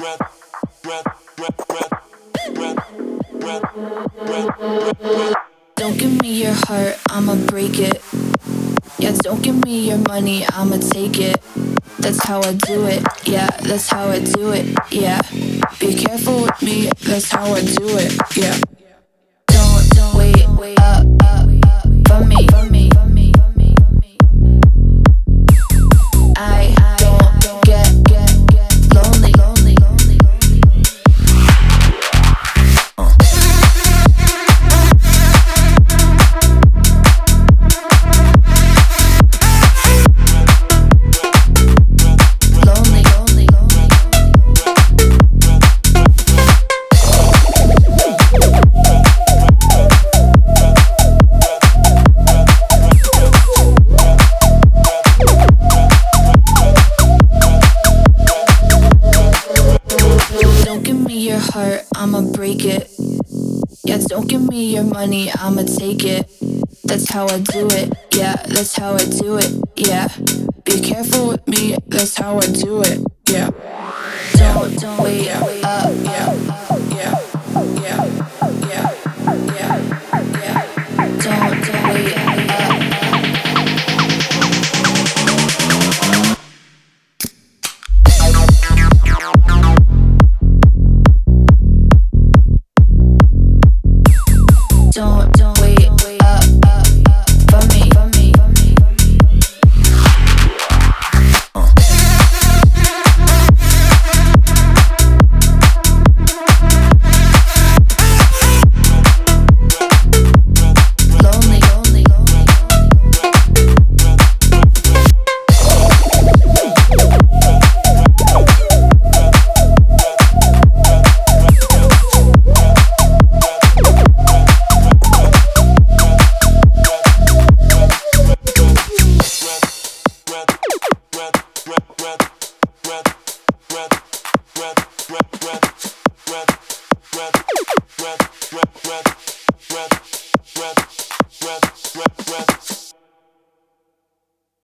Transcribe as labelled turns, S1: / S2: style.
S1: Don't give me your heart, I'ma break it. Yeah, don't give me your money, I'ma take it. That's how I do it, yeah, that's how I do it, yeah. Be careful with me, that's how I do it, yeah. Don't wait up for me. I don't get lonely. Don't give me your heart, I'ma break it. Yeah, don't give me your money, I'ma take it. That's how I do it, yeah, that's how I do it, yeah. Be careful with me, that's how I do it, yeah. Don't wait up, yeah, yeah, yeah, yeah, yeah, yeah. Don't wait up. Don't wait up for me. Lonely.
S2: Breath.